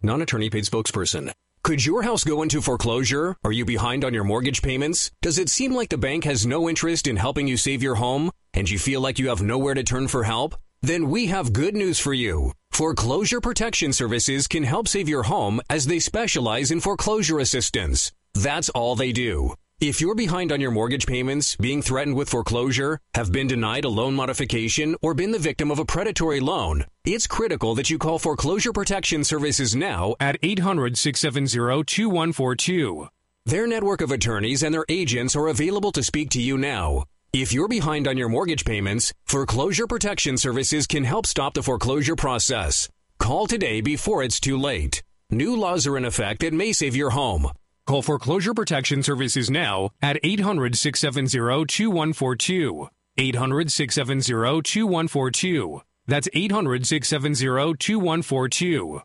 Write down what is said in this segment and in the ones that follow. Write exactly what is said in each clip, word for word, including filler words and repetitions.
non-attorney paid spokesperson. Could your house go into foreclosure? Are you behind on your mortgage payments? Does it seem like the bank has no interest in helping you save your home? And you feel like you have nowhere to turn for help? Then we have good news for you. Foreclosure Protection Services can help save your home as they specialize in foreclosure assistance. That's all they do. If you're behind on your mortgage payments, being threatened with foreclosure, have been denied a loan modification, or been the victim of a predatory loan, it's critical that you call Foreclosure Protection Services now at eight hundred, six seven zero, two one four two. Their network of attorneys and their agents are available to speak to you now. If you're behind on your mortgage payments, Foreclosure Protection Services can help stop the foreclosure process. Call today before it's too late. New laws are in effect that may save your home. Call Foreclosure Protection Services now at eight hundred, six seven zero, two one four two. eight hundred, six seven zero, two one four two. That's eight hundred, six seven zero, two one four two.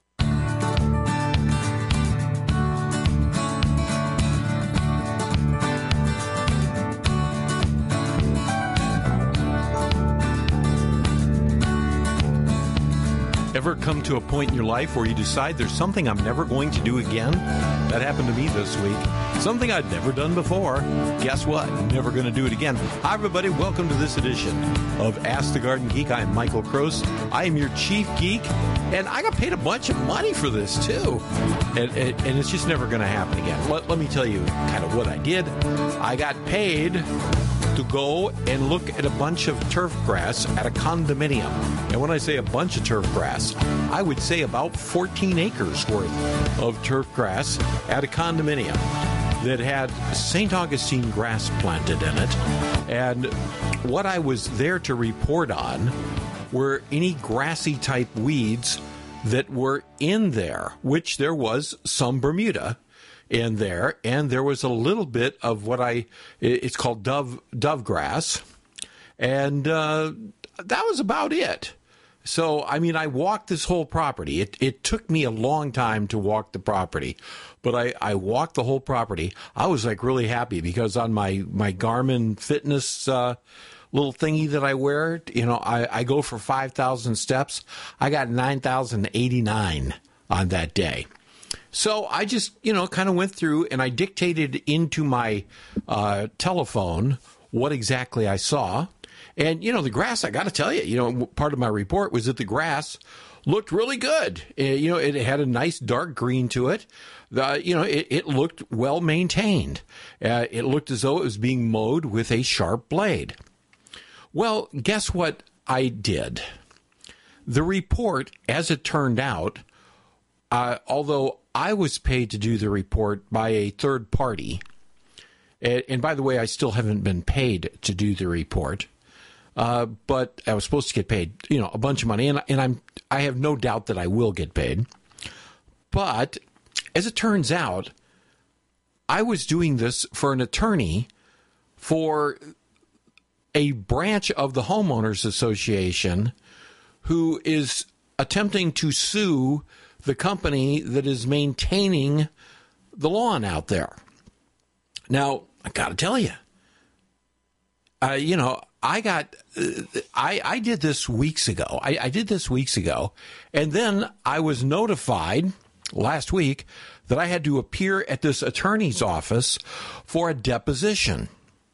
Ever come to a point in your life where you decide there's something I'm never going to do again? That happened to me this week. Something I'd never done before. Guess what? I'm never going to do it again. Hi, everybody. Welcome to this edition of Ask the Garden Geek. I'm Michael Kroos. I am your chief geek, and I got paid a bunch of money for this, too. And, and, and it's just never going to happen again. Let, let me tell you kind of what I did. I got paid to go and look at a bunch of turf grass at a condominium. And when I say a bunch of turf grass, I would say about fourteen acres worth of turf grass at a condominium that had Saint Augustine grass planted in it. And what I was there to report on were any grassy type weeds that were in there, which there was some Bermuda in there, and there was a little bit of what I, it's called dove dove grass, and uh, that was about it. So, I mean, I walked this whole property. It it took me a long time to walk the property, but I, I walked the whole property. I was, like, really happy because on my, my Garmin fitness uh, little thingy that I wear, you know, I, I go for five thousand steps. I got nine thousand eighty-nine on that day. So I just, you know, kind of went through and I dictated into my uh, telephone what exactly I saw. And, you know, the grass, I got to tell you, you know, part of my report was that the grass looked really good. Uh, you know, it had a nice dark green to it. The, you know, it, it looked well maintained. Uh, it looked as though it was being mowed with a sharp blade. Well, guess what I did? The report, as it turned out, uh, although I was paid to do the report by a third party, and, and by the way, I still haven't been paid to do the report, uh, but I was supposed to get paid, you know, a bunch of money, and, and I'm I have no doubt that I will get paid. But as it turns out, I was doing this for an attorney for a branch of the Homeowners Association who is attempting to sue the company that is maintaining the lawn out there. Now, I got to tell you, uh, you know, I got, uh, I, I did this weeks ago. I, I did this weeks ago. And then I was notified last week that I had to appear at this attorney's office for a deposition.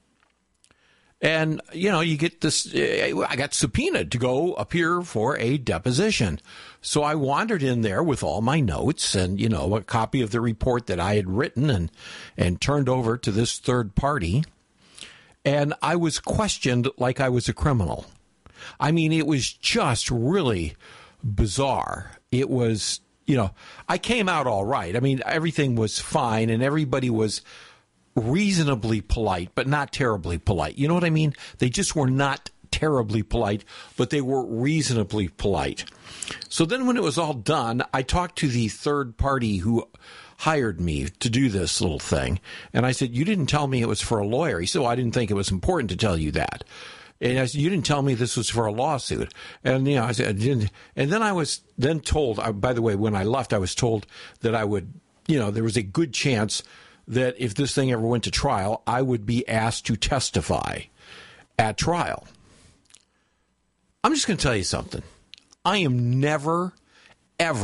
And, you know, you get this, I got subpoenaed to go appear for a deposition. So I wandered in there with all my notes and, you know, a copy of the report that I had written and, and turned over to this third party. And I was questioned like I was a criminal. I mean, it was just really bizarre. It was, you know, I came out all right. I mean, everything was fine and everybody was reasonably polite, but not terribly polite. You know what I mean? They just were not terribly polite, but they were reasonably polite. So then when it was all done, I talked to the third party who hired me to do this little thing. And I said, you didn't tell me it was for a lawyer. He said, well, I didn't think it was important to tell you that. And I said, you didn't tell me this was for a lawsuit. And, you know, I said, I didn't. And then I was then told, uh, by the way, when I left, I was told that I would, you know, there was a good chance that if this thing ever went to trial, I would be asked to testify at trial. I'm just going to tell you something. I am never, ever, for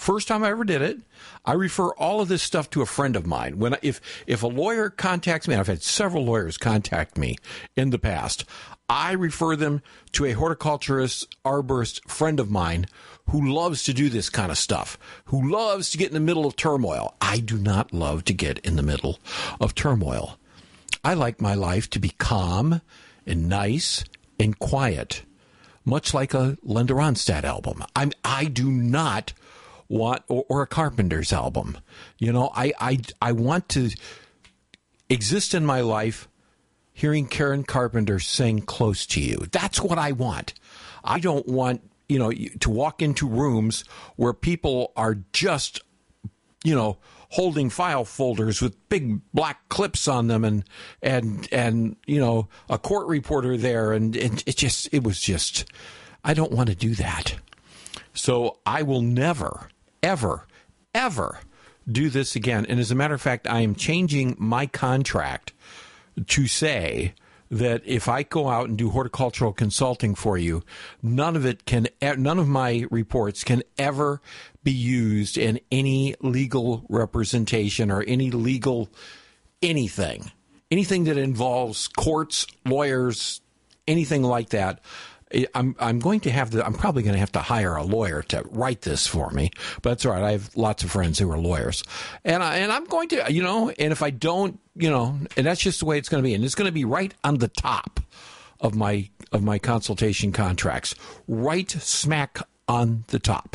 first time I ever did it. I refer all of this stuff to a friend of mine. When if if a lawyer contacts me, and I've had several lawyers contact me in the past, I refer them to a horticulturist, arborist friend of mine who loves to do this kind of stuff, who loves to get in the middle of turmoil. I do not love to get in the middle of turmoil. I like my life to be calm and nice and quiet, much like a Linda Ronstadt album. I'm, I do not want, or, or a Carpenter's album. You know, I, I, I want to exist in my life hearing Karen Carpenter sing Close to You. That's what I want. I don't want, you know, to walk into rooms where people are just, you know, holding file folders with big black clips on them and, and, and, you know, a court reporter there. And it, it just, it was just, I don't want to do that. So I will never, ever, ever do this again. And as a matter of fact, I am changing my contract to say that if I go out and do horticultural consulting for you, none of it can, none of my reports can ever be used in any legal representation or any legal anything, anything that involves courts, lawyers, anything like that. I'm I'm going to have to, I'm probably going to have to hire a lawyer to write this for me, but that's all right. I have lots of friends who are lawyers, and I, and I'm going to, you know, and if I don't, you know, and that's just the way it's going to be, and it's going to be right on the top of my of my consultation contracts, right smack on the top.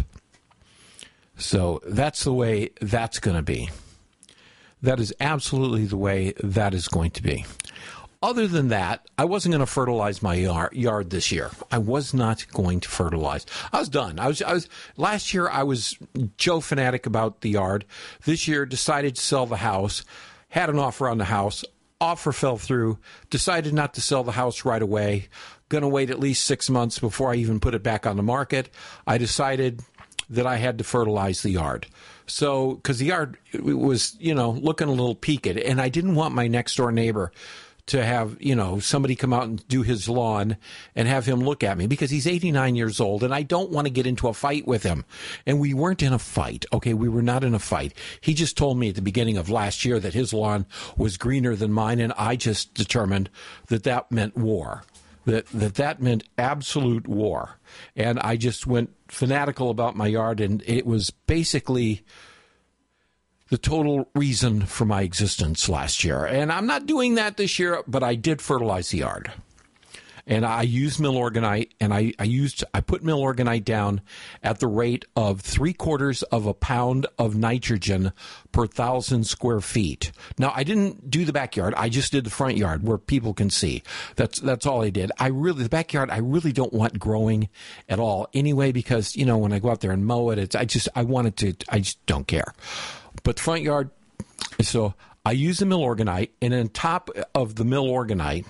So that's the way that's going to be. That is absolutely the way that is going to be. Other than that, I wasn't going to fertilize my yard this year. I was not going to fertilize. I was done. I was. I was. Last year, I was Joe fanatic about the yard. This year, decided to sell the house. Had an offer on the house. Offer fell through. Decided not to sell the house right away. Going to wait at least six months before I even put it back on the market. I decided that I had to fertilize the yard. So, because the yard was, you know, looking a little peaked, and I didn't want my next door neighbor to have, you know, somebody come out and do his lawn and have him look at me because he's eighty-nine years old and I don't want to get into a fight with him. And we weren't in a fight. Okay. We were not in a fight. He just told me at the beginning of last year that his lawn was greener than mine. And I just determined that that meant war, that, that that meant absolute war. And I just went fanatical about my yard. And it was basically the total reason for my existence last year. And I'm not doing that this year, but I did fertilize the yard. And I used Milorganite, and I, I used I put Milorganite down at the rate of three quarters of a pound of nitrogen per thousand square feet. Now, I didn't do the backyard. I just did the front yard where people can see. That's that's all I did. I really the backyard I really don't want growing at all anyway, because you know when I go out there and mow it, it's I just I wanted to I just don't care. But the front yard, so I use the Milorganite, and on top of the Milorganite,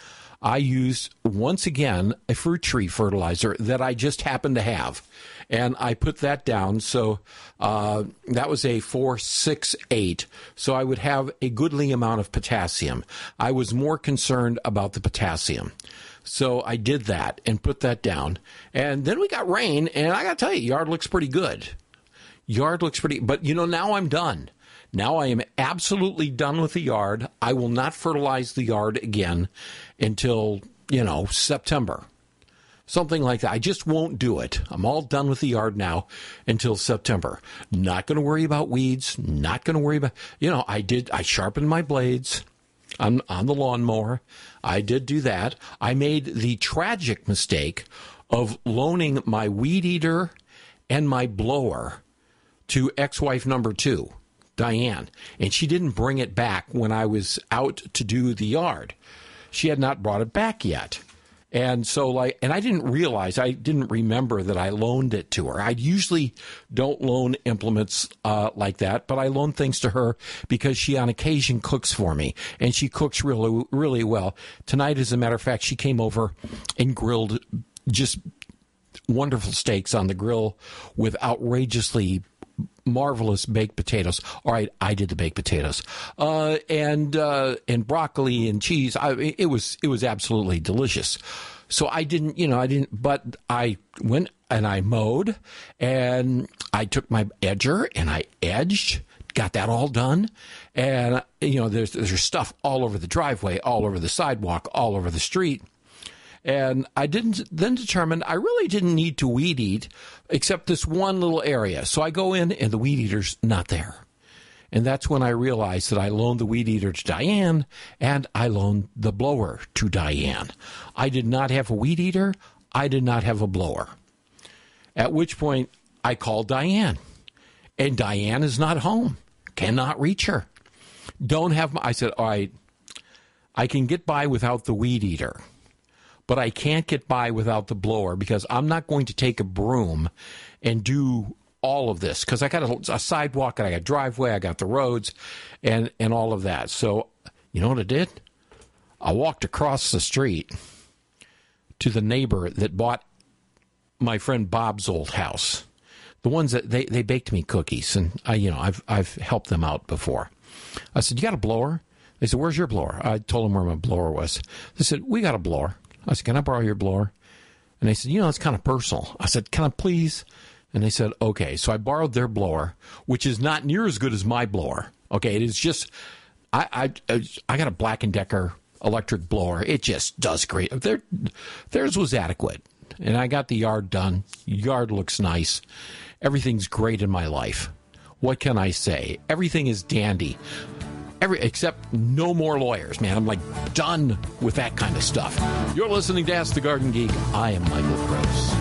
I used, once again, a fruit tree fertilizer that I just happened to have. And I put that down, so uh, that was a four six eight. So I would have a goodly amount of potassium. I was more concerned about the potassium. So I did that and put that down. And then we got rain, and I got to tell you, yard looks pretty good. Yard looks pretty, but you know, now I'm done. Now I am absolutely done with the yard. I will not fertilize the yard again until, you know, September. Something like that. I just won't do it. I'm all done with the yard now until September. Not going to worry about weeds. Not going to worry about, you know, I did, I sharpened my blades on, on the lawnmower. I did do that. I made the tragic mistake of loaning my weed eater and my blower to ex-wife number two, Diane, and she didn't bring it back when I was out to do the yard. She had not brought it back yet. And so, like, and I didn't realize, I didn't remember that I loaned it to her. I usually don't loan implements uh, like that, but I loan things to her because she on occasion cooks for me, and she cooks really, really well. Tonight, as a matter of fact, she came over and grilled just wonderful steaks on the grill with outrageously marvelous baked potatoes. All right, I did the baked potatoes, uh, and uh, and broccoli and cheese. I, it was it was absolutely delicious. So I didn't, you know, I didn't. But I when and I mowed, and I took my edger and I edged, got that all done. And, you know, there's, there's stuff all over the driveway, all over the sidewalk, all over the street. And I didn't then determine I really didn't need to weed eat except this one little area. So I go in and the weed eater's not there. And that's when I realized that I loaned the weed eater to Diane and I loaned the blower to Diane. I did not have a weed eater. I did not have a blower. At which point I called Diane. And Diane is not home. Cannot reach her. Don't have my, I said, all right, I can get by without the weed eater, but I can't get by without the blower because I'm not going to take a broom and do all of this because I got a, a sidewalk and I got a driveway, I got the roads and, and all of that. So you know what I did? I walked across the street to the neighbor that bought my friend Bob's old house. The ones that they, they baked me cookies and I, you know, I've, I've helped them out before. I said, you got a blower? They said, where's your blower? I told them where my blower was. They said, we got a blower. I said, can I borrow your blower? And they said, you know, it's kind of personal. I said, can I please? And they said, okay. So I borrowed their blower, which is not near as good as my blower. Okay, it is just, I I, I got a Black and Decker electric blower. It just does great. Their, theirs was adequate. And I got the yard done. Yard looks nice. Everything's great in my life. What can I say? Everything is dandy. Every, except no more lawyers, man. I'm like done with that kind of stuff. You're listening to Ask the Garden Geek. I am Michael Gross.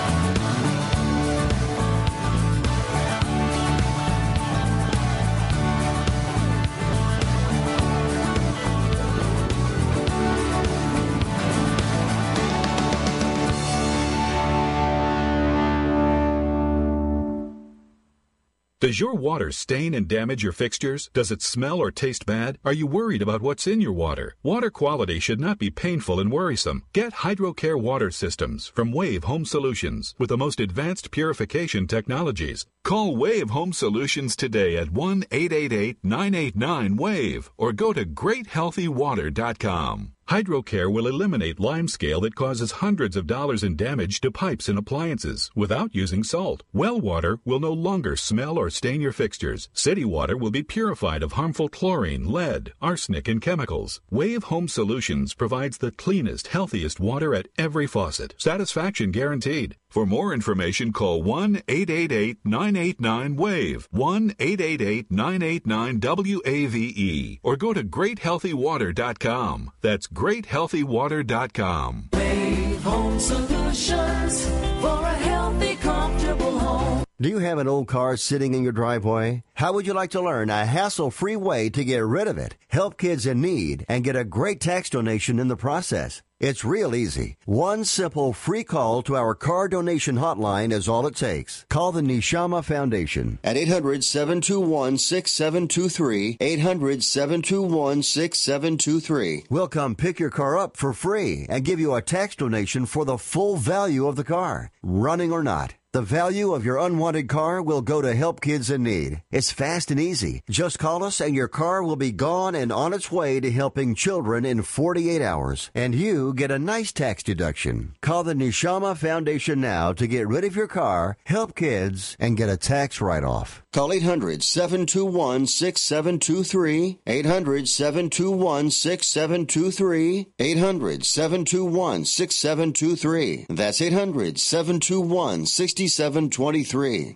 Does your water stain and damage your fixtures? Does it smell or taste bad? Are you worried about what's in your water? Water quality should not be painful and worrisome. Get HydroCare water systems from Wave Home Solutions with the most advanced purification technologies. Call Wave Home Solutions today at one eight eight eight, nine eight nine, WAVE or go to great healthy water dot com. HydroCare will eliminate limescale that causes hundreds of dollars in damage to pipes and appliances without using salt. Well water will no longer smell or stain your fixtures. City water will be purified of harmful chlorine, lead, arsenic, and chemicals. Wave Home Solutions provides the cleanest, healthiest water at every faucet. Satisfaction guaranteed. For more information, call one eight eight eight, nine eight nine, WAVE, one eight eight eight, nine eight nine, W A V E, or go to great healthy water dot com. That's great healthy water dot com. Wave Home Solutions for a healthy, comfortable home. Do you have an old car sitting in your driveway? How would you like to learn a hassle-free way to get rid of it, help kids in need, and get a great tax donation in the process? It's real easy. One simple free call to our car donation hotline is all it takes. Call the Neshama Foundation at eight hundred, seven two one, six seven two three, eight hundred, seven two one, six seven two three. We'll come pick your car up for free and give you a tax donation for the full value of the car, running or not. The value of your unwanted car will go to help kids in need. It's fast and easy. Just call us and your car will be gone and on its way to helping children in forty-eight hours. And you get a nice tax deduction. Call the Neshama Foundation now to get rid of your car, help kids, and get a tax write-off. Call eight hundred, seven two one, six seven two three, eight hundred, seven two one, six seven two three, eight hundred, seven two one, six seven two three. That's eight hundred, seven two one, six seven two three.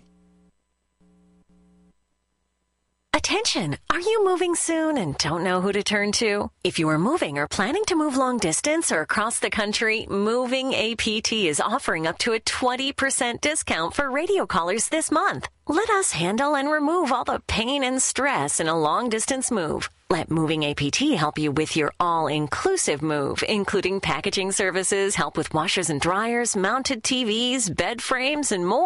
Attention! Are you moving soon and don't know who to turn to? If you are moving or planning to move long distance or across the country, Moving A P T is offering up to a twenty percent discount for radio callers this month. Let us handle and remove all the pain and stress in a long-distance move. Let Moving A P T help you with your all-inclusive move, including packaging services, help with washers and dryers, mounted T Vs, bed frames, and more.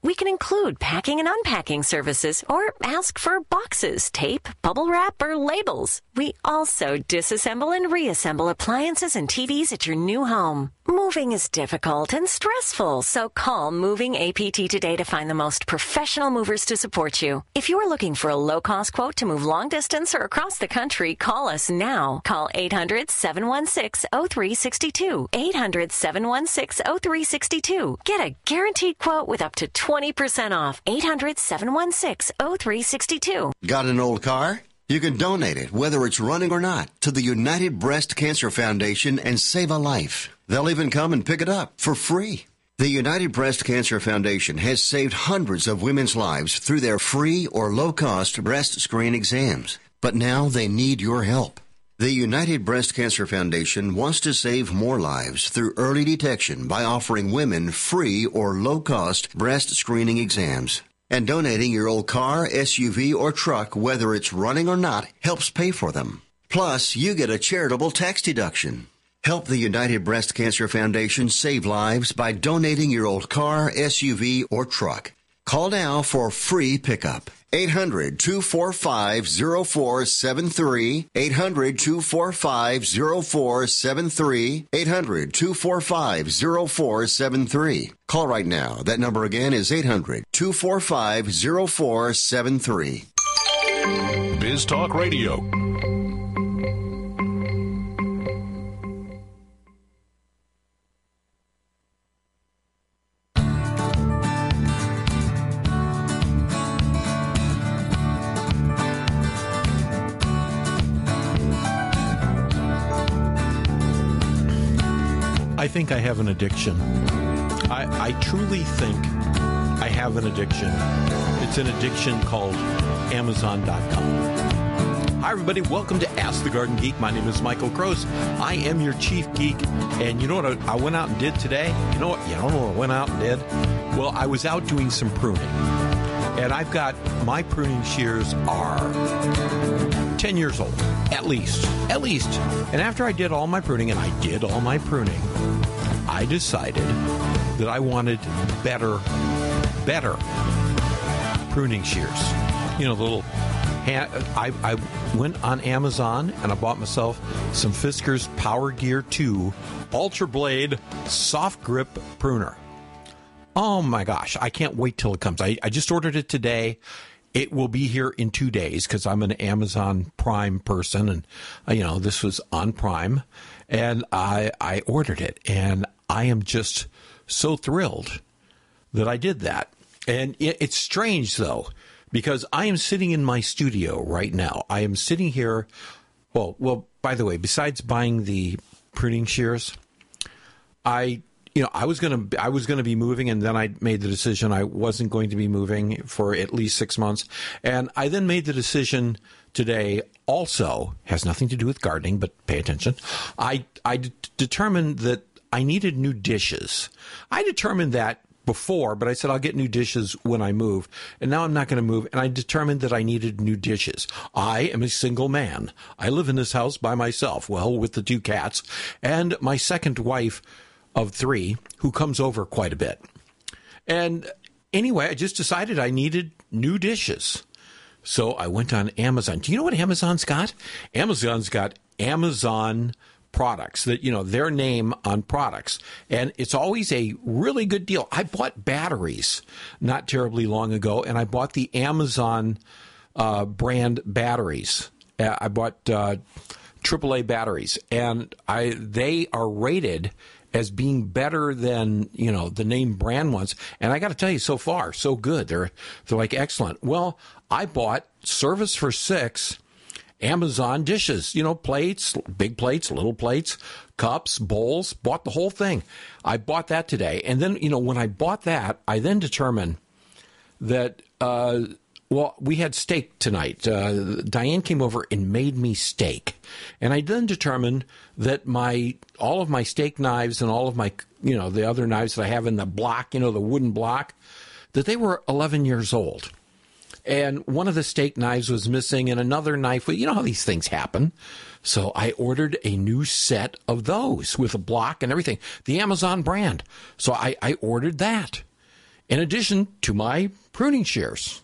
We can include packing and unpacking services or ask for boxes, tape, bubble wrap, or labels. We also disassemble and reassemble appliances and T Vs at your new home. Moving is difficult and stressful, so call Moving A P T today to find the most professional movers to support you. If you're looking for a low-cost quote to move long distance or across the country, call us now. Call eight hundred, seven one six, zero three six two. eight hundred, seven one six, zero three six two. Get a guaranteed quote with up to twenty percent off. eight hundred, seven one six, zero three six two. Got an old car? You can donate it, whether it's running or not, to the United Breast Cancer Foundation and save a life. They'll even come and pick it up for free. The United Breast Cancer Foundation has saved hundreds of women's lives through their free or low-cost breast screen exams. But now they need your help. The United Breast Cancer Foundation wants to save more lives through early detection by offering women free or low-cost breast screening exams. And donating your old car, S U V, or truck, whether it's running or not, helps pay for them. Plus, you get a charitable tax deduction. Help the United Breast Cancer Foundation save lives by donating your old car, S U V, or truck. Call now for free pickup. eight hundred, two four five, zero four seven three. eight hundred, two four five, zero four seven three. eight hundred, two four five, zero four seven three. Call right now. That number again is eight hundred, two four five, zero four seven three. Biz Talk Radio. I think I have an addiction. I, I truly think I have an addiction. It's an addiction called Amazon dot com. Hi, everybody. Welcome to Ask the Garden Geek. My name is Michael Gross. I am your chief geek. And you know what I went out and did today? You know what? You don't know what I went out and did? Well, I was out doing some pruning. And I've got, my pruning shears are ten years old, at least. At least. And after I did all my pruning, and I did all my pruning, I decided that I wanted better, better pruning shears. You know, the little hand, I, I went on Amazon and I bought myself some Fiskars Power Gear two Ultra Blade Soft Grip Pruner. Oh my gosh, I can't wait till it comes. I, I just ordered it today. It will be here in two days because I'm an Amazon Prime person, and uh, you know, this was on Prime, and I I ordered it, and I am just so thrilled that I did that. And it, it's strange though, because I am sitting in my studio right now. I am sitting here. Well, well. By the way, besides buying the pruning shears, I. You know, I was going to I was going to be moving, and then I made the decision I wasn't going to be moving for at least six months. And I then made the decision today, also has nothing to do with gardening, but pay attention. I I d- determined that I needed new dishes. I determined that before, but I said I'll get new dishes when I move. And now I'm not going to move, and I determined that I needed new dishes. I am a single man. I live in this house by myself, well, with the two cats, and my second wife of three, who comes over quite a bit. And anyway, I just decided I needed new dishes. So I went on Amazon. Do you know what Amazon's got? Amazon's got Amazon products, that, you know, their name on products. And it's always a really good deal. I bought batteries not terribly long ago, and I bought the Amazon uh, brand batteries. Uh, I bought uh, triple A batteries, and I they are rated as being better than, you know, the name brand ones. And I got to tell you, so far, so good. They're they're like excellent. Well, I bought service for six Amazon dishes, you know, plates, big plates, little plates, cups, bowls, bought the whole thing. I bought that today. And then, you know, when I bought that, I then determined that, uh, well, we had steak tonight. Uh, Diane came over and made me steak. And I then determined that my all of my steak knives and all of my, you know, the other knives that I have in the block, you know, the wooden block, that they were eleven years old. And one of the steak knives was missing, and another knife, you know how these things happen. So I ordered a new set of those with a block and everything, the Amazon brand. So I, I ordered that. in addition to my pruning shears.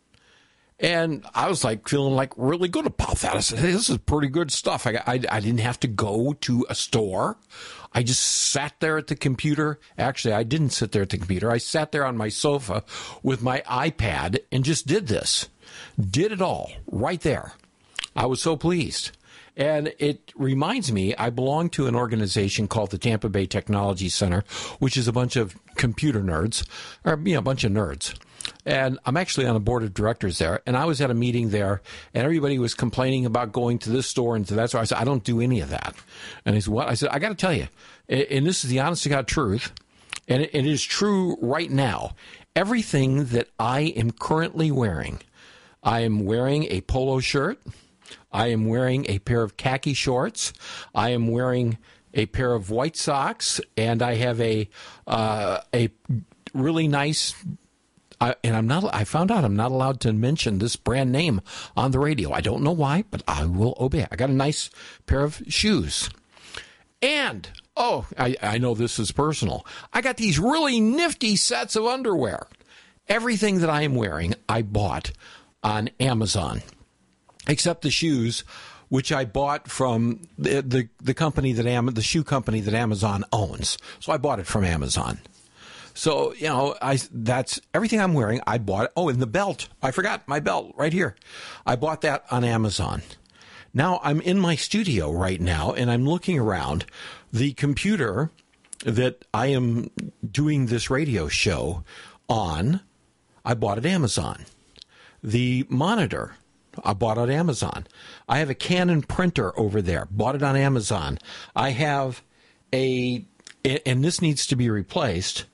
And I was like feeling like really good about that. I said, hey, this is pretty good stuff. I, I, I didn't have to go to a store. I just sat there at the computer. Actually, I didn't sit there at the computer. I sat there on my sofa with my iPad and just did this. Did it all right there. I was so pleased. And it reminds me, I belong to an organization called the Tampa Bay Technology Center, which is a bunch of computer nerds, or you know, a bunch of nerds. And I'm actually on a board of directors there. And I was at a meeting there, and everybody was complaining about going to this store and to that store. I said, I don't do any of that. And he said, what? I said, I got to tell you, and this is the honest to God truth, and it is true right now. Everything that I am currently wearing, I am wearing a polo shirt. I am wearing a pair of khaki shorts. I am wearing a pair of white socks, and I have a uh, a really nice. I, and I'm not. I found out I'm not allowed to mention this brand name on the radio. I don't know why, but I will obey. I got a nice pair of shoes, and oh, I, I know this is personal. I got these really nifty sets of underwear. Everything that I am wearing, I bought on Amazon, except the shoes, which I bought from the the, the company that Am- the shoe company that Amazon owns. So I bought it from Amazon. So, you know, I that's everything I'm wearing. I bought it. Oh, and the belt. I forgot my belt right here. I bought that on Amazon. Now I'm in my studio right now, and I'm looking around. The computer that I am doing this radio show on, I bought at Amazon. The monitor, I bought on Amazon. I have a Canon printer over there. Bought it on Amazon. I have a, and this needs to be replaced,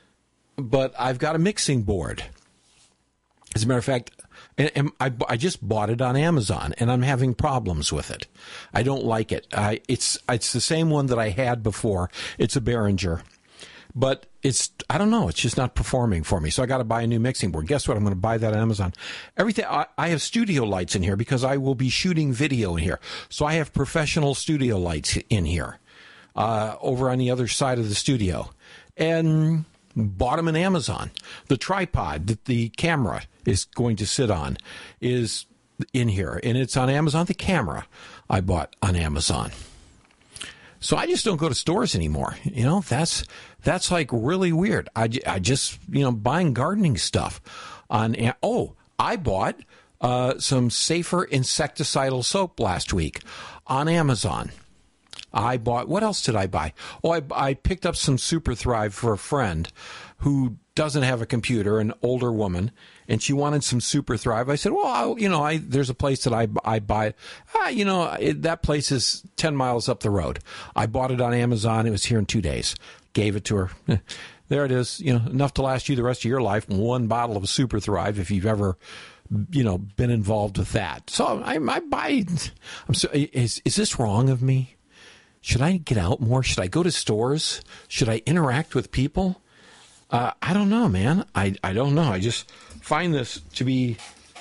but I've got a mixing board. As a matter of fact, and, and I, I just bought it on Amazon, and I'm having problems with it. I don't like it. I, it's it's the same one that I had before. It's a Behringer. But it's, I don't know, it's just not performing for me. So I got to buy a new mixing board. Guess what? I'm going to buy that on Amazon. Everything, I, I have studio lights in here because I will be shooting video in here. So I have professional studio lights in here, uh, over on the other side of the studio. And bought them on Amazon. The tripod that the camera is going to sit on is in here, and it's on Amazon. The camera I bought on Amazon. So I just don't go to stores anymore. You know, that's that's like really weird. I, I just, you know, buying gardening stuff on, oh, I bought uh, some Safer insecticidal soap last week on Amazon. I bought, what else did I buy? Oh, I, I picked up some Super Thrive for a friend who doesn't have a computer, an older woman, and she wanted some Super Thrive. I said, well, I, you know, I, there's a place that I, I buy. Ah, you know, it, that place is ten miles up the road. I bought it on Amazon. It was here in two days. Gave it to her. There it is. You know, enough to last you the rest of your life. One bottle of Super Thrive if you've ever, you know, been involved with that. So I, I buy. I'm so, is is this wrong of me? Should I get out more? Should I go to stores? Should I interact with people? Uh, I don't know, man. I, I don't know. I just find this to be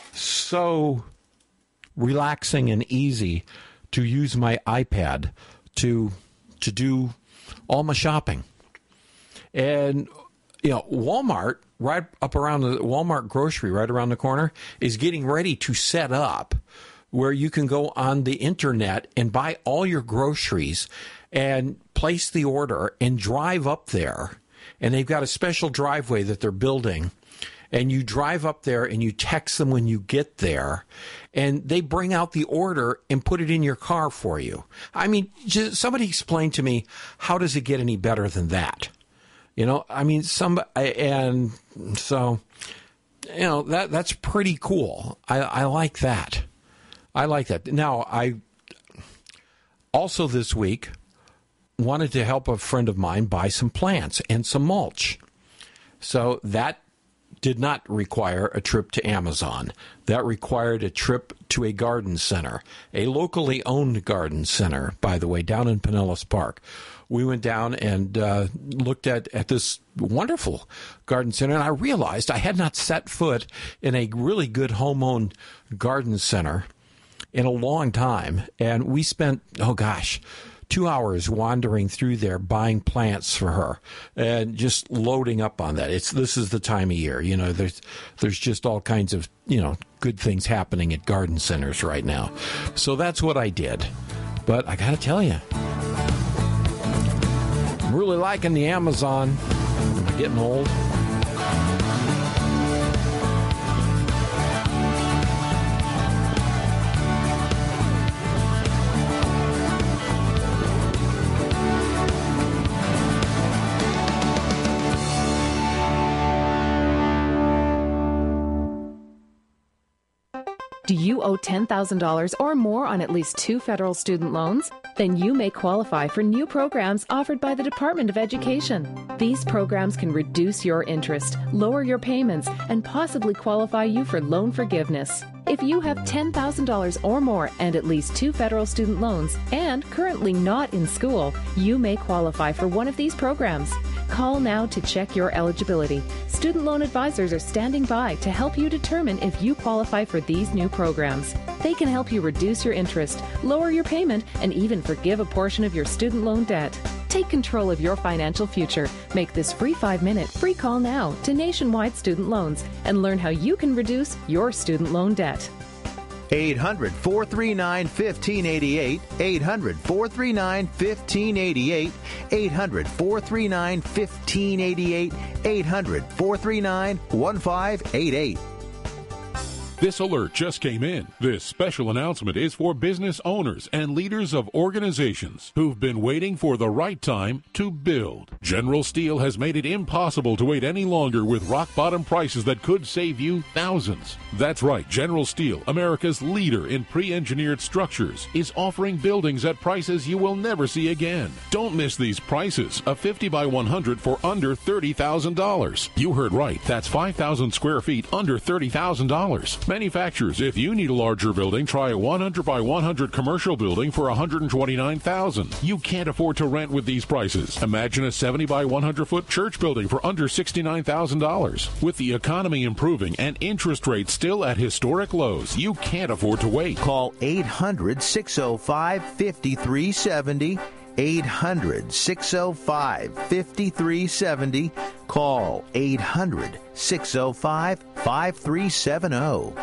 so relaxing and easy to use my iPad to to do all my shopping. And, you know, Walmart, right up around the Walmart grocery, right around the corner, is getting ready to set up where you can go on the internet and buy all your groceries and place the order and drive up there. And they've got a special driveway that they're building. And you drive up there and you text them when you get there. And they bring out the order and put it in your car for you. I mean, just, somebody explain to me, how does it get any better than that? You know, I mean, some, and so, you know, that that's pretty cool. I, I like that. I like that. Now, I also this week wanted to help a friend of mine buy some plants and some mulch. So that did not require a trip to Amazon. That required a trip to a garden center, a locally owned garden center, by the way, down in Pinellas Park. We went down and uh, looked at, at this wonderful garden center, and I realized I had not set foot in a really good home-owned garden center in a long time. And we spent, oh gosh, two hours wandering through there buying plants for her and just loading up on that. It's this is the time of year, you know. There's there's just all kinds of you know good things happening at garden centers right now. So that's what I did. But I got to tell you, I'm really liking the Amazon. Am I getting old? Do you owe ten thousand dollars or more on at least two federal student loans? Then you may qualify for new programs offered by the Department of Education. These programs can reduce your interest, lower your payments, and possibly qualify you for loan forgiveness. If you have ten thousand dollars or more and at least two federal student loans and currently not in school, you may qualify for one of these programs. Call now to check your eligibility. Student loan advisors are standing by to help you determine if you qualify for these new programs. They can help you reduce your interest, lower your payment, and even forgive a portion of your student loan debt. Take control of your financial future. Make this free five-minute free call now to Nationwide Student Loans and learn how you can reduce your student loan debt. eight hundred, four three nine, one five eight eight, eight hundred, four three nine, one five eight eight, eight hundred, four three nine, one five eight eight, eight hundred, four three nine, one five eight eight. This alert just came in. This special announcement is for business owners and leaders of organizations who've been waiting for the right time to build. General Steel has made it impossible to wait any longer with rock-bottom prices that could save you thousands. That's right, General Steel, America's leader in pre-engineered structures, is offering buildings at prices you will never see again. Don't miss these prices. A fifty by one hundred for under thirty thousand dollars. You heard right. That's five thousand square feet under thirty thousand dollars. Manufacturers, if you need a larger building, try a one hundred by one hundred commercial building for one hundred twenty-nine thousand dollars. You can't afford to rent with these prices. Imagine a seventy by one hundred foot church building for under sixty-nine thousand dollars. With the economy improving and interest rates still at historic lows, you can't afford to wait. Call eight hundred, six oh five, five three seven oh. eight hundred, six oh five, five three seven oh. Call eight hundred, six oh five, five three seven oh.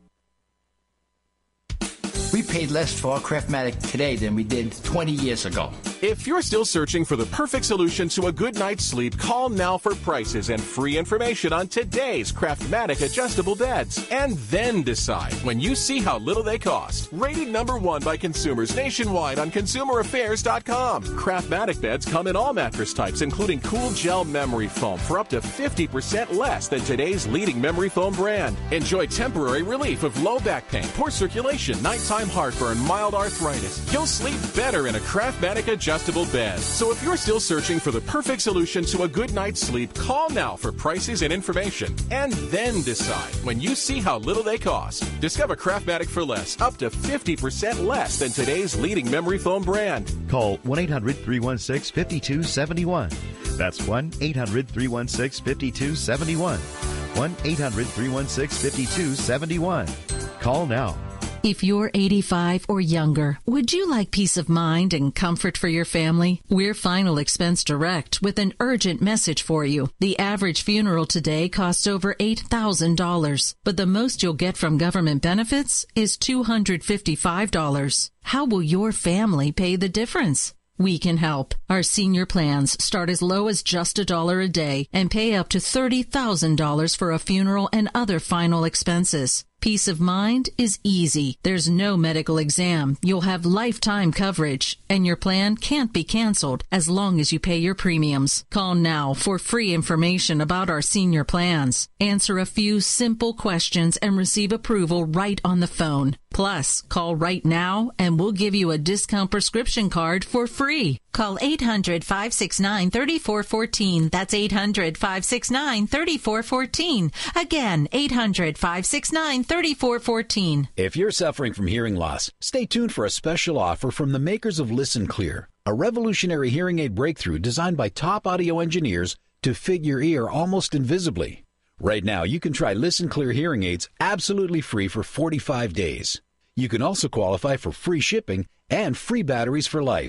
We paid less for our Craftmatic today than we did twenty years ago. If you're still searching for the perfect solution to a good night's sleep, call now for prices and free information on today's Craftmatic adjustable beds. And then decide when you see how little they cost. Rated number one by consumers nationwide on consumer affairs dot com. Craftmatic beds come in all mattress types, including cool gel memory foam for up to fifty percent less than today's leading memory foam brand. Enjoy temporary relief of low back pain, poor circulation, nighttime heartburn, mild arthritis. You'll sleep better in a Craftmatic adjustable bed. So if you're still searching for the perfect solution to a good night's sleep, call now for prices and information. And then decide when you see how little they cost. Discover Craftmatic for less, up to fifty percent less than today's leading memory foam brand. Call one eight hundred, three one six, five two seven one. That's one eight hundred, three one six, five two seven one. one eight hundred, three one six, five two seven one. Call now. If you're eighty-five or younger, would you like peace of mind and comfort for your family? We're Final Expense Direct with an urgent message for you. The average funeral today costs over eight thousand dollars, but the most you'll get from government benefits is two hundred fifty-five dollars. How will your family pay the difference? We can help. Our senior plans start as low as just a dollar a day and pay up to thirty thousand dollars for a funeral and other final expenses. Peace of mind is easy. There's no medical exam. You'll have lifetime coverage, and your plan can't be canceled as long as you pay your premiums. Call now for free information about our senior plans. Answer a few simple questions and receive approval right on the phone. Plus, call right now and we'll give you a discount prescription card for free. Call eight hundred, five six nine, three four one four. That's eight hundred, five six nine, three four one four. Again, eight hundred, five six nine, three four one four. If you're suffering from hearing loss, stay tuned for a special offer from the makers of Listen Clear, a revolutionary hearing aid breakthrough designed by top audio engineers to fit your ear almost invisibly. Right now, you can try Listen Clear hearing aids absolutely free for forty-five days. You can also qualify for free shipping and free batteries for life.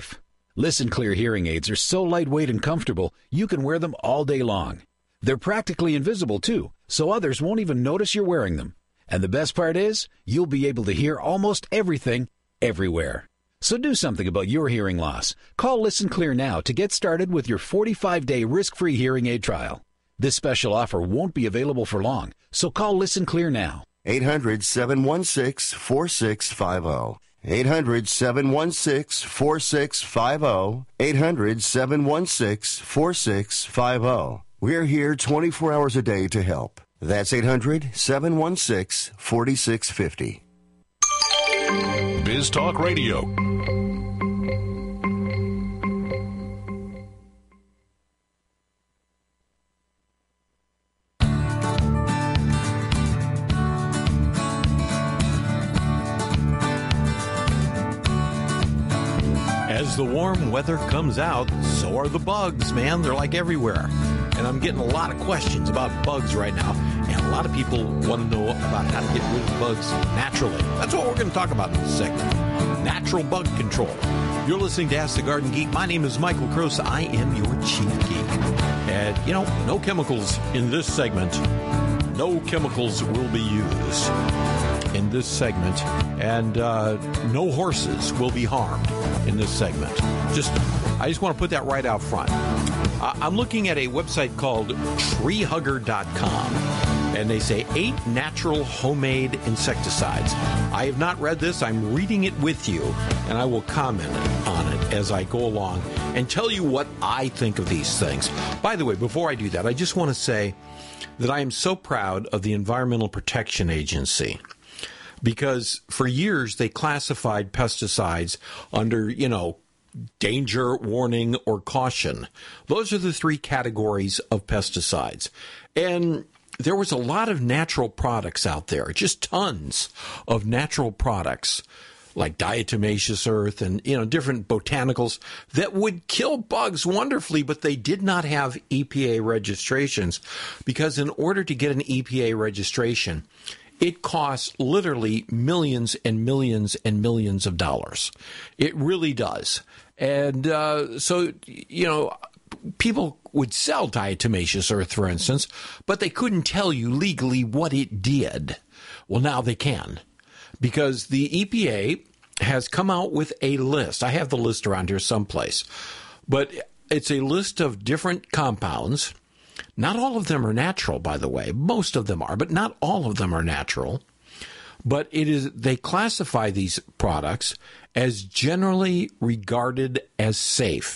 Listen Clear hearing aids are so lightweight and comfortable, you can wear them all day long. They're practically invisible, too, so others won't even notice you're wearing them. And the best part is, you'll be able to hear almost everything, everywhere. So do something about your hearing loss. Call Listen Clear now to get started with your forty-five day risk-free hearing aid trial. This special offer won't be available for long, so call Listen Clear now. eight hundred, seven one six, four six five zero. eight hundred, seven one six, four six five zero. eight hundred, seven one six, four six five zero. We're here twenty-four hours a day to help. That's eight hundred, seven one six, four six five zero. Biz Talk Radio. As the warm weather comes out, so are the bugs, man. They're like everywhere. And I'm getting a lot of questions about bugs right now. And a lot of people want to know about how to get rid of bugs naturally. That's what we're going to talk about in this segment. Natural bug control. You're listening to Ask the Garden Geek. My name is Michael Crosa. I am your chief geek. And, you know, no chemicals in this segment. No chemicals will be used in this segment. And uh, no horses will be harmed in this segment. Just, I just want to put that right out front. Uh, I'm looking at a website called tree hugger dot com. And they say eight natural homemade insecticides. I have not read this. I'm reading it with you, and I will comment on it as I go along and tell you what I think of these things. By the way, before I do that, I just want to say that I am so proud of the Environmental Protection Agency, because for years they classified pesticides under, you know, danger, warning, or caution. Those are the three categories of pesticides. And there was a lot of natural products out there, just tons of natural products like diatomaceous earth and, you know, different botanicals that would kill bugs wonderfully, but they did not have E P A registrations, because in order to get an E P A registration, it costs literally millions and millions and millions of dollars. It really does. And uh, so, you know, people would sell diatomaceous earth, for instance, but they couldn't tell you legally what it did. Well, now they can, because the E P A has come out with a list. I have the list around here someplace, but it's a list of different compounds. Not all of them are natural, by the way. Most of them are, but not all of them are natural. But it is, they classify these products as generally regarded as safe.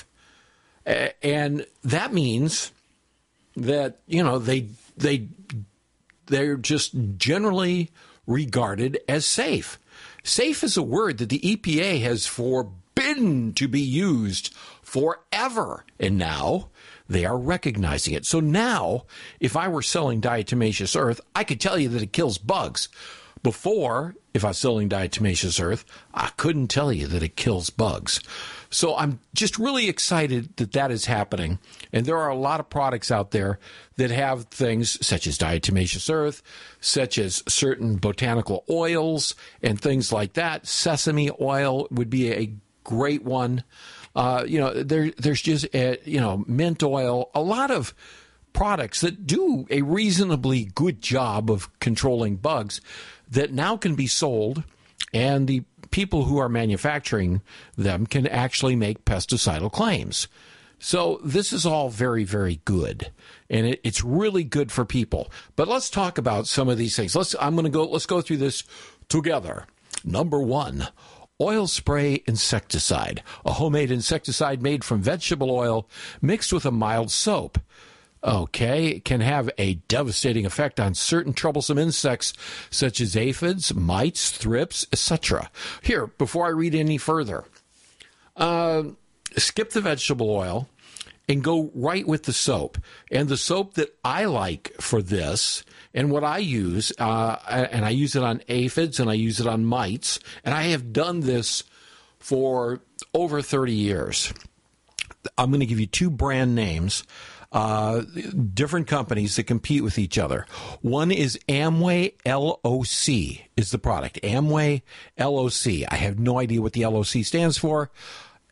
And that means that, you know, they they they're just generally regarded as safe. Safe is a word that the E P A has forbidden to be used forever. And now they are recognizing it. So now, if I were selling diatomaceous earth, I could tell you that it kills bugs. Before, if I was selling diatomaceous earth, I couldn't tell you that it kills bugs. So I'm just really excited that that is happening. And there are a lot of products out there that have things such as diatomaceous earth, such as certain botanical oils and things like that. Sesame oil would be a great one. Uh, you know, there, there's just, a, you know, mint oil, a lot of products that do a reasonably good job of controlling bugs that now can be sold, and the people who are manufacturing them can actually make pesticidal claims. So this is all very, very good, and it, it's really good for people. But let's talk about some of these things. Let's. I'm going to go. Let's go through this together. Number one, oil spray insecticide, a homemade insecticide made from vegetable oil mixed with a mild soap. Okay, it can have a devastating effect on certain troublesome insects such as aphids, mites, thrips, et cetera. Here, before I read any further, uh, skip the vegetable oil and go right with the soap. And the soap that I like for this, and what I use, uh, and I use it on aphids and I use it on mites, and I have done this for over thirty years. I'm going to give you two brand names. Uh, different companies that compete with each other. One is Amway L O C is the product. Amway L O C. I have no idea what the L O C stands for.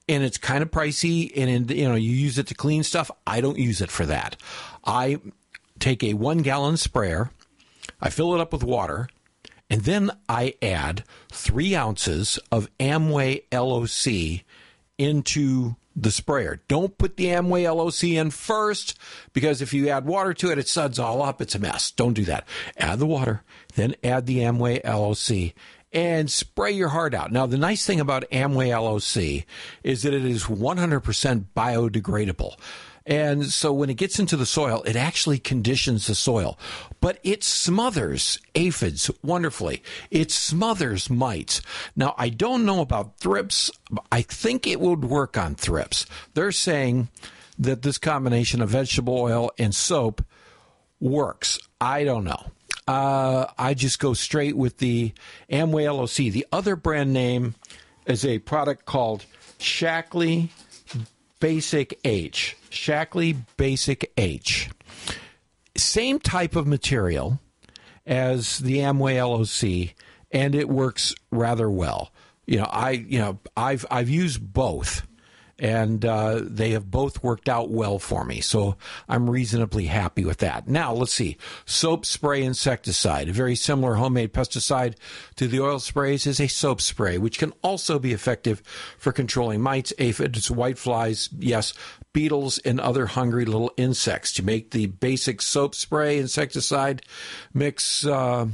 and it's kind of pricey, and you know you use it to clean stuff. I don't use it for that. I take a one gallon sprayer, I fill it up with water, and then I add three ounces of Amway L O C into the sprayer. Don't put the Amway L O C in first, because if you add water to it, it suds all up. It's a mess. Don't do that. Add the water, then add the Amway L O C, and spray your heart out. Now, the nice thing about Amway L O C is that it is one hundred percent biodegradable. And so when it gets into the soil, it actually conditions the soil. But it smothers aphids wonderfully. It smothers mites. Now, I don't know about thrips. I think it would work on thrips. They're saying that this combination of vegetable oil and soap works. I don't know. Uh, I just go straight with the Amway L O C. The other brand name is a product called Shaklee Basic H. Shaklee Basic H. Same type of material as the Amway L O C, and it works rather well. You know, I you know I've I've used both, and uh, they have both worked out well for me. So I'm reasonably happy with that. Now, let's see. Soap spray insecticide, a very similar homemade pesticide to the oil sprays, is a soap spray, which can also be effective for controlling mites, aphids, whiteflies, yes, beetles, and other hungry little insects. To make the basic soap spray insecticide, mix Uh,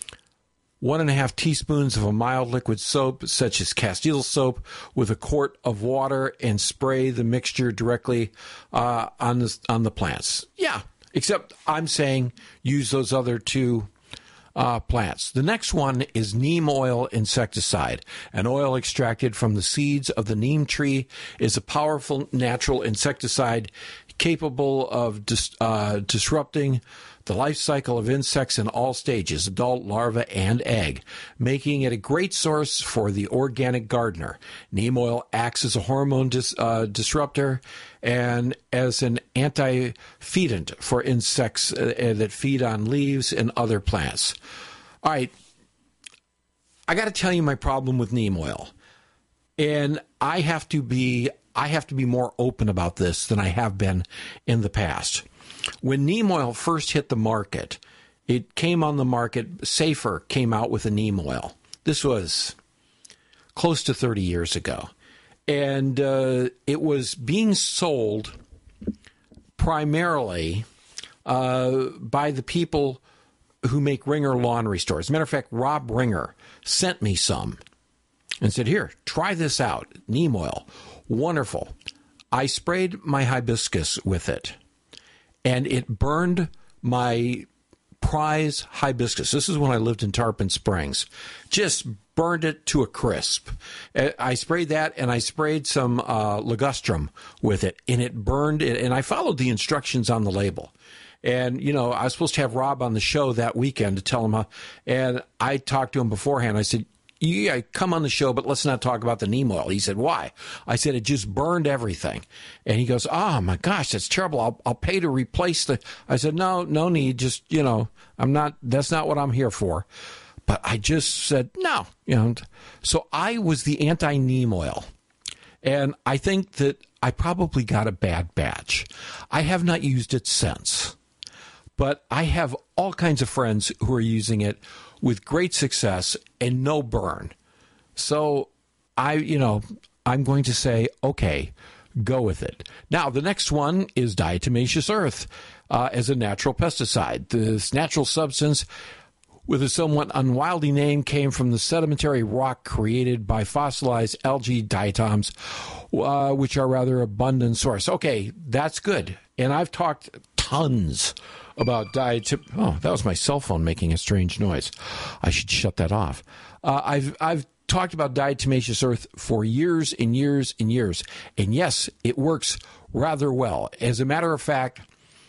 One and a half teaspoons of a mild liquid soap, such as Castile soap, with a quart of water, and spray the mixture directly uh, on the on the plants. Yeah, except I'm saying use those other two uh, plants. The next one is neem oil insecticide. An oil extracted from the seeds of the neem tree is a powerful natural insecticide capable of dis- uh, disrupting the life cycle of insects in all stages, adult, larva, and egg, making it a great source for the organic gardener. Neem oil acts as a hormone dis, uh, disruptor and as an anti-feedant for insects uh, that feed on leaves and other plants. All right, I got to tell you my problem with neem oil, and I have to be I have to be more open about this than I have been in the past. When neem oil first hit the market, it came on the market. Safer came out with a neem oil. This was close to thirty years ago. And uh, it was being sold primarily uh, by the people who make Ringer laundry stores. As a matter of fact, Rob Ringer sent me some and said, here, try this out. Neem oil. Wonderful. I sprayed my hibiscus with it, and it burned my prize hibiscus. This is when I lived in Tarpon Springs. Just burned it to a crisp. I sprayed that, and I sprayed some uh, ligustrum with it, and it burned it. And I followed the instructions on the label. And, you know, I was supposed to have Rob on the show that weekend to tell him how, and I talked to him beforehand. I said, yeah, come on the show, but let's not talk about the neem oil. He said, why? I said, it just burned everything. And he goes, oh, my gosh, that's terrible. I'll, I'll pay to replace the... I said, no, no need. Just, you know, I'm not... That's not what I'm here for. But I just said, no. You know, so I was the anti-neem oil. And I think that I probably got a bad batch. I have not used it since. But I have all kinds of friends who are using it with great success and no burn. So I, you know, I'm going to say, okay, go with it. Now, the next one is diatomaceous earth uh, as a natural pesticide. This natural substance with a somewhat unwieldy name came from the sedimentary rock created by fossilized algae diatoms, uh, which are rather abundant source. Okay, that's good. And I've talked tons about diet. Oh, that was my cell phone making a strange noise. I should shut that off. Uh, I've I've talked about diatomaceous earth for years and years and years, and yes, it works rather well. As a matter of fact,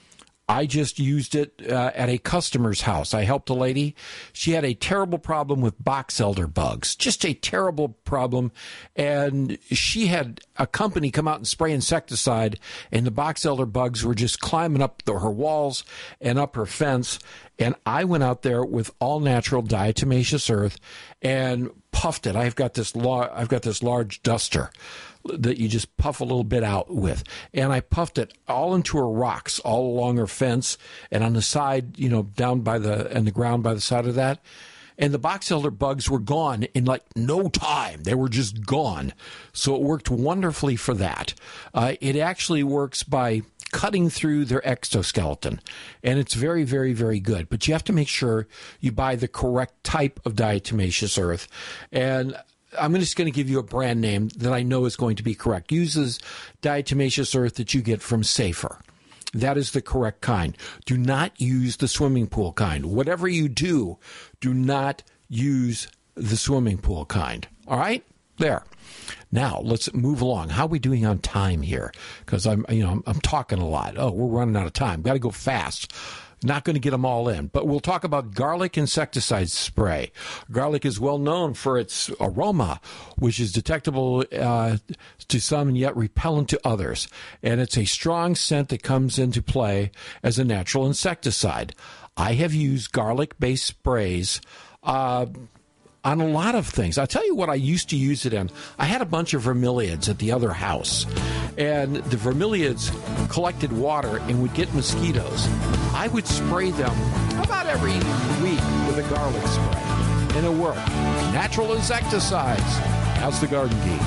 I just used it uh, at a customer's house. I helped a lady. She had a terrible problem with box elder bugs, just a terrible problem. And she had a company come out and spray insecticide, and the box elder bugs were just climbing up the, her walls and up her fence. And I went out there with all natural diatomaceous earth and puffed it. I've got this lar- I've got this large duster that you just puff a little bit out with. And I puffed it all into her rocks, all along her fence, and on the side, you know, down by the, and the ground by the side of that. And the box elder bugs were gone in like no time. They were just gone. So it worked wonderfully for that. Uh, it actually works by cutting through their exoskeleton. And it's very, very, very good. But you have to make sure you buy the correct type of diatomaceous earth. And I'm just going to give you a brand name that I know is going to be correct. Uses diatomaceous earth that you get from Safer. That is the correct kind. Do not use the swimming pool kind. Whatever you do, do not use the swimming pool kind. All right? There. Now, let's move along. How are we doing on time here? Because I'm, you know, I'm, I'm talking a lot. Oh, we're running out of time. Got to go fast. Not going to get them all in, but we'll talk about garlic insecticide spray. Garlic is well known for its aroma, which is detectable uh, to some and yet repellent to others. And it's a strong scent that comes into play as a natural insecticide. I have used garlic-based sprays uh, on a lot of things. I'll tell you what I used to use it in. I had a bunch of vermilions at the other house, and the vermilions collected water and would get mosquitoes. I would spray them about every week with a garlic spray, and it worked. Natural insecticides. How's the Garden Geek?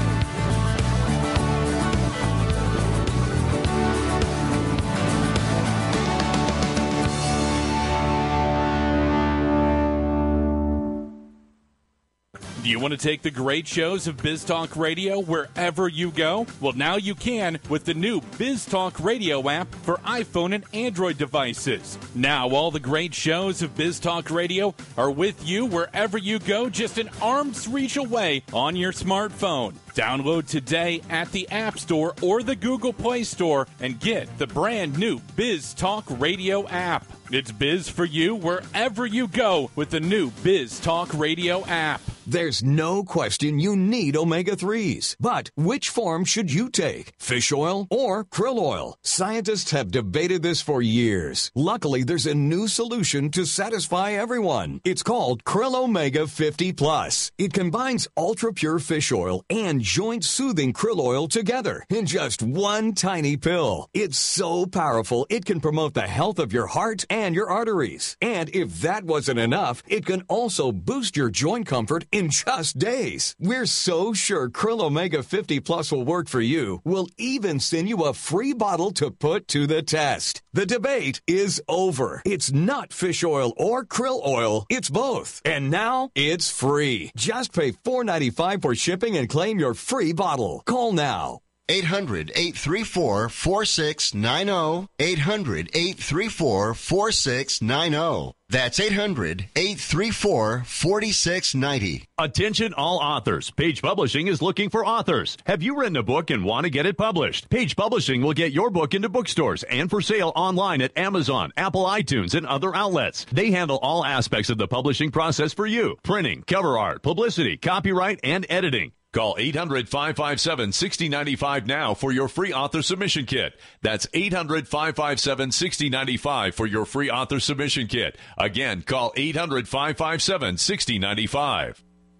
Do you want to take the great shows of Biz Talk Radio wherever you go? Well, now you can with the new Biz Talk Radio app for iPhone and Android devices. Now, all the great shows of Biz Talk Radio are with you wherever you go, just an arm's reach away on your smartphone. Download today at the App Store or the Google Play Store and get the brand new Biz Talk Radio app. It's Biz for you wherever you go with the new Biz Talk Radio app. There's no question you need omega threes. But which form should you take? Fish oil or krill oil? Scientists have debated this for years. Luckily, there's a new solution to satisfy everyone. It's called Krill Omega fifty plus. It combines ultra-pure fish oil and joint-soothing krill oil together in just one tiny pill. It's so powerful, it can promote the health of your heart and your arteries. And if that wasn't enough, it can also boost your joint comfort in just days. We're so sure Krill Omega fifty plus will work for you. We'll even send you a free bottle to put to the test. The debate is over. It's not fish oil or krill oil. It's both. And now it's free. Just pay four dollars and ninety-five cents for shipping and claim your free bottle. Call now. eight hundred, eight three four, four six nine zero. eight hundred, eight three four, four six nine zero. That's eight hundred, eight three four, four six nine zero. Attention all authors. Page Publishing is looking for authors. Have you written a book and want to get it published? Page Publishing will get your book into bookstores and for sale online at Amazon, Apple iTunes, and other outlets. They handle all aspects of the publishing process for you. Printing, cover art, publicity, copyright, and editing. Call eight hundred, five five seven, six zero nine five now for your free author submission kit. That's eight hundred, five five seven, six zero nine five for your free author submission kit. Again, call eight hundred, five five seven, six zero nine five.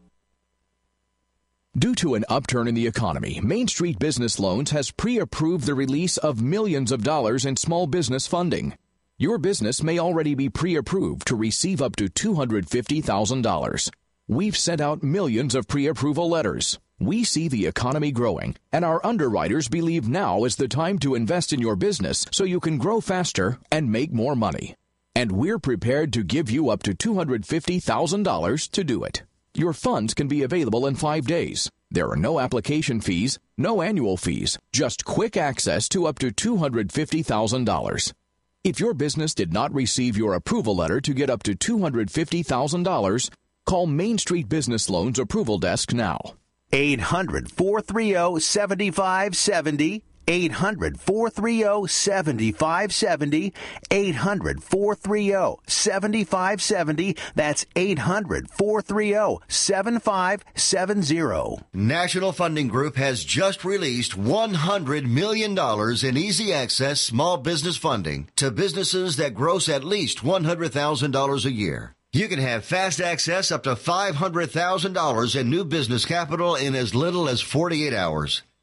Due to an upturn in the economy, Main Street Business Loans has pre-approved the release of millions of dollars in small business funding. Your business may already be pre-approved to receive up to two hundred fifty thousand dollars. We've sent out millions of pre-approval letters. We see the economy growing, and our underwriters believe now is the time to invest in your business so you can grow faster and make more money. And we're prepared to give you up to two hundred fifty thousand dollars to do it. Your funds can be available in five days. There are no application fees, no annual fees, just quick access to up to two hundred fifty thousand dollars. If your business did not receive your approval letter to get up to two hundred fifty thousand dollars, call Main Street Business Loans Approval Desk now. eight hundred, four three zero, seven five seven zero. eight hundred, four three zero, seven five seven zero. eight hundred, four three zero, seven five seven zero. That's eight hundred, four three zero, seven five seven zero. National Funding Group has just released one hundred million dollars in easy access small business funding to businesses that gross at least one hundred thousand dollars a year. You can have fast access up to five hundred thousand dollars in new business capital in as little as forty-eight hours.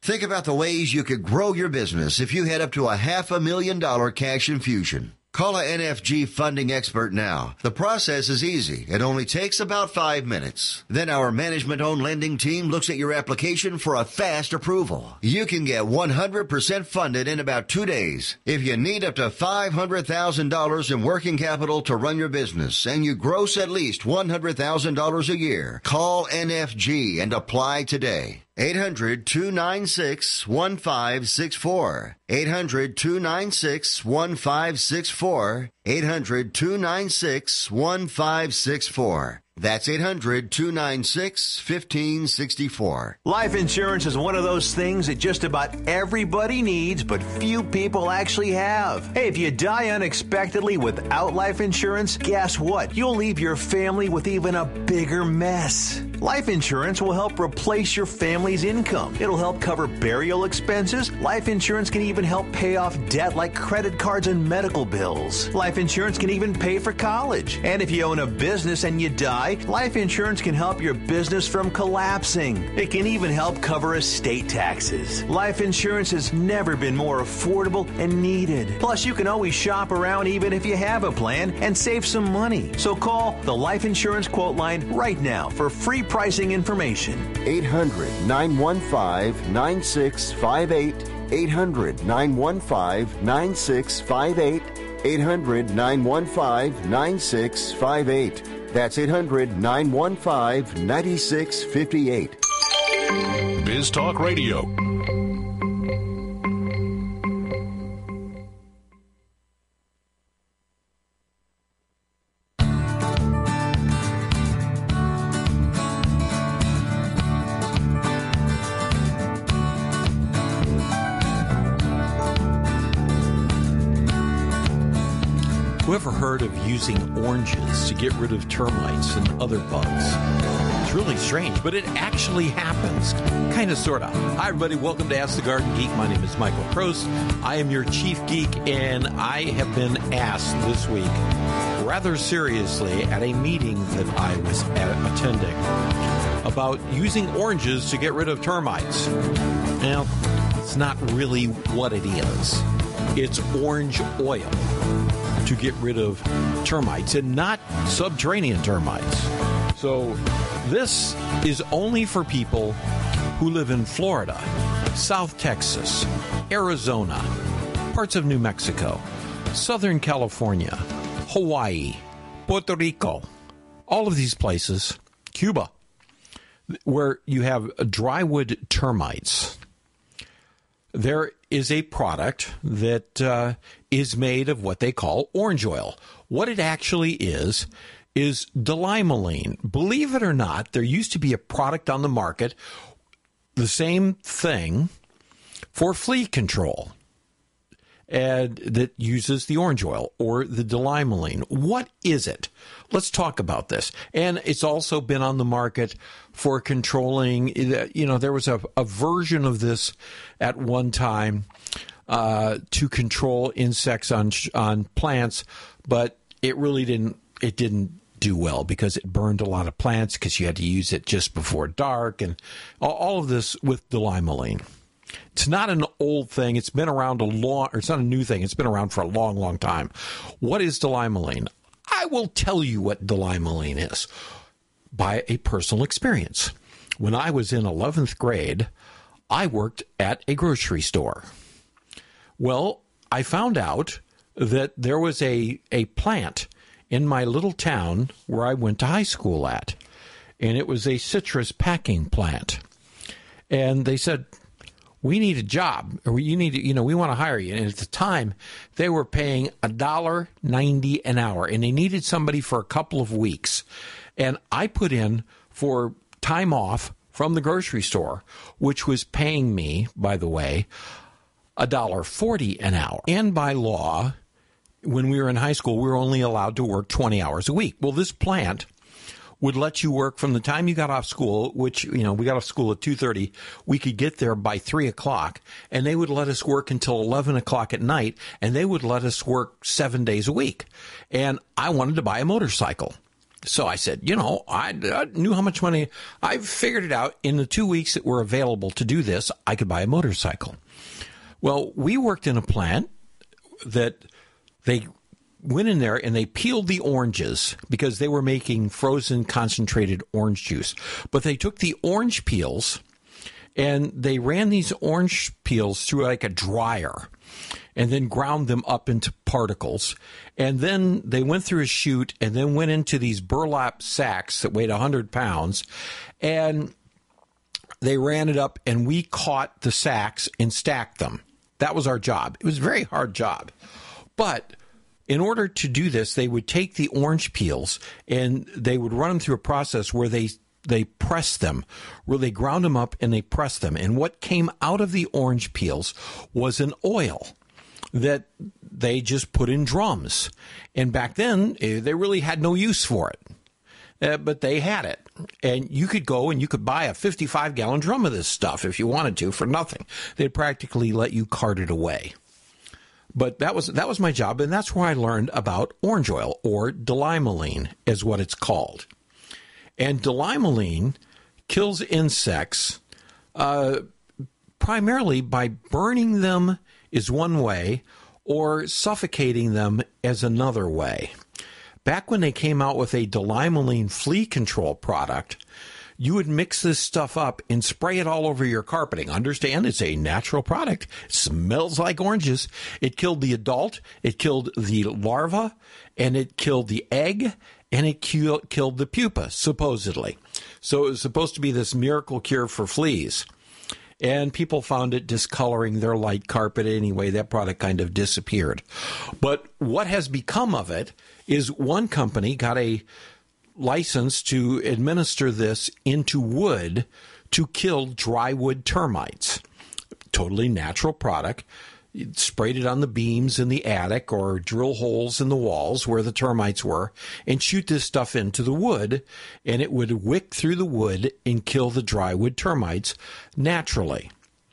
Think about the ways you could grow your business if you had up to a half a million dollar cash infusion. Call a N F G funding expert now. The process is easy. It only takes about five minutes. Then our management-owned lending team looks at your application for a fast approval. You can get one hundred percent funded in about two days. If you need up to five hundred thousand dollars in working capital to run your business and you gross at least one hundred thousand dollars a year, call N F G and apply today. eight hundred, two nine six, one five six four. eight hundred, two nine six, one five six four. eight hundred, two nine six, one five six four. That's eight hundred, two nine six, one five six four. Life insurance is one of those things that just about everybody needs, but few people actually have. Hey, if you die unexpectedly without life insurance, guess what? You'll leave your family with even a bigger mess. Life insurance will help replace your family's income. It'll help cover burial expenses. Life insurance can even help pay off debt like credit cards and medical bills. Life insurance can even pay for college. And if you own a business and you die, life insurance can help your business from collapsing. It can even help cover estate taxes. Life insurance has never been more affordable and needed. Plus, you can always shop around even if you have a plan and save some money. So call the Life Insurance Quote Line right now for free pricing information. eight hundred, nine one five, nine six five eight. eight hundred, nine one five, nine six five eight. eight hundred, nine one five, nine six five eight. That's eight hundred, nine one five, nine six five eight. Biz Talk Radio. Whoever heard of using oranges to get rid of termites and other bugs? It's really strange, but it actually happens. Kind of, sort of. Hi, everybody. Welcome to Ask the Garden Geek. My name is Michael Prost. I am your chief geek, and I have been asked this week, rather seriously, at a meeting that I was at, attending, about using oranges to get rid of termites. Now, it's not really what it is. It's orange oil to get rid of termites, and not subterranean termites. So this is only for people who live in Florida, South Texas, Arizona, parts of New Mexico, Southern California, Hawaii, Puerto Rico, all of these places, Cuba, where you have drywood termites. There is a product that uh, is made of what they call orange oil. What it actually is, is Dolimoline. Believe it or not, there used to be a product on the market, the same thing, for flea control, and that uses the orange oil or the Dolimoline. What is it? Let's talk about this. And it's also been on the market for controlling, you know, there was a, a version of this at one time uh, to control insects on on plants, but it really didn't, it didn't do well because it burned a lot of plants because you had to use it just before dark, and all of this with Dolimoline. It's not an old thing. It's been around a long, or it's not a new thing. It's been around for a long, long time. What is Dolimoline? I will tell you what Dolimoline is by a personal experience. When I was in eleventh grade, I worked at a grocery store. Well, I found out that there was a, a plant in my little town where I went to high school at, and it was a citrus packing plant. And they said, we need a job, or you need to, you know, we want to hire you. And at the time, they were paying one dollar ninety an hour, and they needed somebody for a couple of weeks. And I put in for time off from the grocery store, which was paying me, by the way, one dollar forty an hour. And by law, when we were in high school, we were only allowed to work twenty hours a week. Well, this plant would let you work from the time you got off school, which, you know, we got off school at two thirty. We could get there by three o'clock, and they would let us work until eleven o'clock at night, and they would let us work seven days a week. And I wanted to buy a motorcycle. So I said, you know, I, I knew how much money. I figured it out. In the two weeks that were available to do this, I could buy a motorcycle. Well, we worked in a plant that they went in there and they peeled the oranges because they were making frozen concentrated orange juice. But they took the orange peels and they ran these orange peels through like a dryer and then ground them up into particles. And then they went through a chute and then went into these burlap sacks that weighed one hundred pounds. And they ran it up and we caught the sacks and stacked them. That was our job. It was a very hard job. But in order to do this, they would take the orange peels and they would run them through a process where they they pressed them, where they ground them up and they pressed them. And what came out of the orange peels was an oil that they just put in drums. And back then, they really had no use for it. Uh, but they had it. And you could go and you could buy a fifty-five gallon drum of this stuff if you wanted to for nothing. They'd practically let you cart it away. But that was that was my job, and that's where I learned about orange oil, or dolimoline is what it's called. And dolimoline kills insects uh, primarily by burning them is one way, or suffocating them as another way. Back when they came out with a dolimoline flea control product, you would mix this stuff up and spray it all over your carpeting. Understand, it's a natural product. It smells like oranges. It killed the adult, it killed the larva, and it killed the egg, and it kill, killed the pupa, supposedly. So it was supposed to be this miracle cure for fleas. And people found it discoloring their light carpet anyway. That product kind of disappeared. But what has become of it is one company got a license to administer this into wood to kill dry wood termites. Totally natural product. You sprayed it on the beams in the attic or drill holes in the walls where the termites were and shoot this stuff into the wood, and it would wick through the wood and kill the dry wood termites naturally.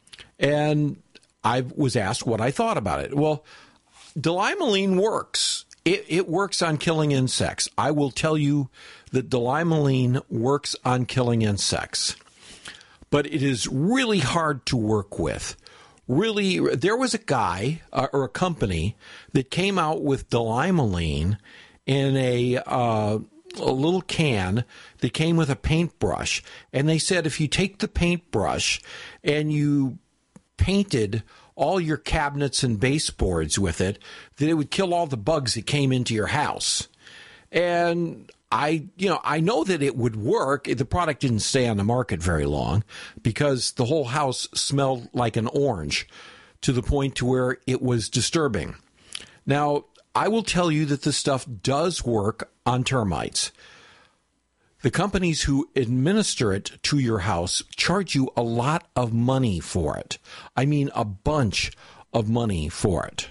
And I was asked what I thought about it. Well, dolimoline works. It, it works on killing insects. I will tell you that dolimoline works on killing insects. But it is really hard to work with. Really, there was a guy uh, or a company that came out with dolimoline in a, uh, a little can that came with a paintbrush. And they said if you take the paintbrush and you painted all your cabinets and baseboards with it, that it would kill all the bugs that came into your house. And I, you know, I know that it would work. The product didn't stay on the market very long because the whole house smelled like an orange to the point to where it was disturbing. Now, I will tell you that this stuff does work on termites. The companies who administer it to your house charge you a lot of money for it. I mean, a bunch of money for it.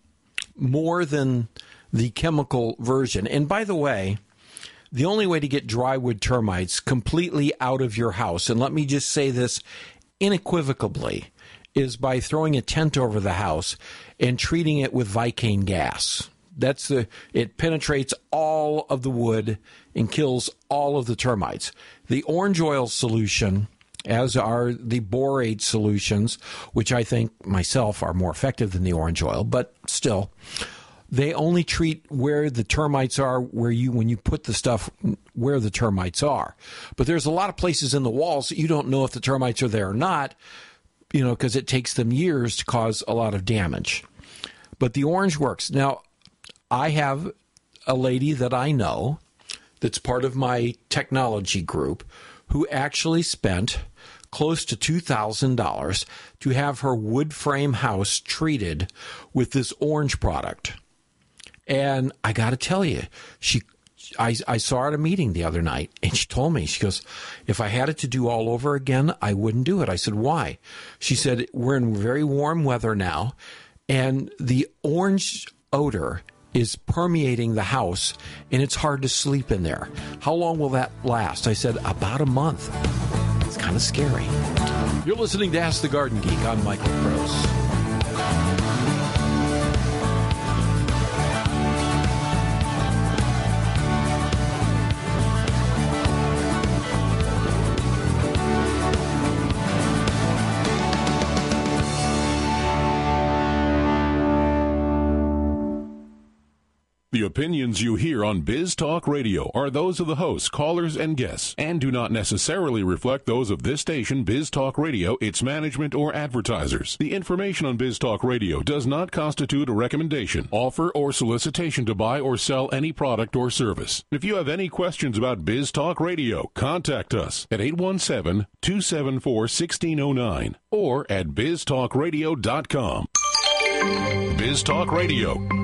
More than the chemical version. And by the way, the only way to get drywood termites completely out of your house, and let me just say this unequivocally, is by throwing a tent over the house and treating it with Vicane gas. That's the it penetrates all of the wood and kills all of the termites. The orange oil solution, as are the borate solutions, which I think myself are more effective than the orange oil, but still, they only treat where the termites are, where you when you put the stuff where the termites are. But there's a lot of places in the walls that you don't know if the termites are there or not, you know, because it takes them years to cause a lot of damage. But the orange works. Now, I have a lady that I know that's part of my technology group who actually spent close to two thousand dollars to have her wood frame house treated with this orange product. And I got to tell you, she, I, I saw her at a meeting the other night, and she told me, she goes, if I had it to do all over again, I wouldn't do it. I said, why? She said, we're in very warm weather now, and the orange odor is permeating the house, and it's hard to sleep in there. How long will that last? I said, about a month. It's kind of scary. You're listening to Ask the Garden Geek. I'm Michael Gross. The opinions you hear on Biz Talk Radio are those of the hosts, callers, and guests, and do not necessarily reflect those of this station, Biz Talk Radio, its management, or advertisers. The information on Biz Talk Radio does not constitute a recommendation, offer, or solicitation to buy or sell any product or service. If you have any questions about Biz Talk Radio, contact us at eight one seven, two seven four, one six zero nine or at biz talk radio dot com. Biz Talk Radio,